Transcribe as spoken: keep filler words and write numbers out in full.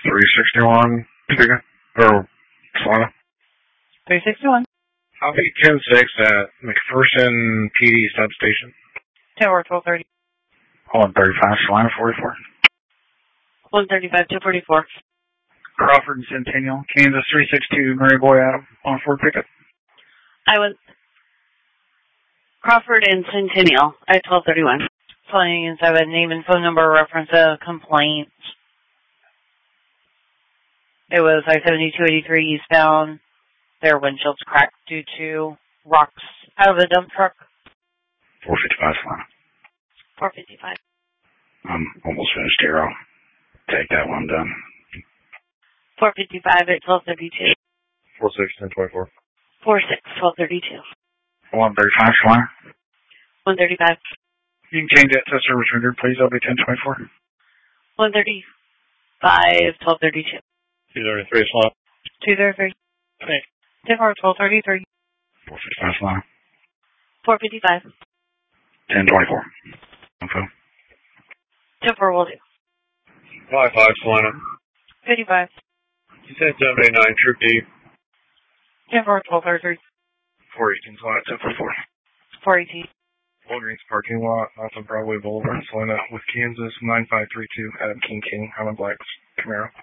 three sixty-one, Topeka, or Solana. three sixty-one. Copy ten six at McPherson P D substation. Tower twelve thirty. one thirty-five, Solana forty-four. one thirty-five, two forty-four. Crawford and Centennial, Kansas three six two, Mary Boy Adam, on Ford pickup. I was Crawford and Centennial at twelve thirty-one. Calling in seven, name and phone number, reference a complaint. It was I seventy-two eighty-three eastbound. Their windshield's cracked due to rocks out of the dump truck. four fifty-five, Solana. four fifty-five. I'm almost finished here. I'll take that one done. four fifty-five at twelve thirty-two. four six, ten twenty-four. four six, twelve thirty-two. one thirty-five, Solana. one thirty-five. You can change that to service rendered, please. That'll be ten twenty-four. one thirty-five, twelve thirty-two. two thirty-three, Solana. two thirty-three. Thanks. Tower twelve thirty-three. four fifty-five, Solana. four fifty-five. ten twenty-four. Info. Tower will do. five five, Solana. fifty-five. You said seven eighty-nine, Troop D. Tower twelve thirty-three. four eighteen, Solana, ten forty-four. four eighteen. Walgreens parking lot, off of Broadway Boulevard, Solana, with Kansas nine five three two, Adam King King, Highland Blacks, Camaro.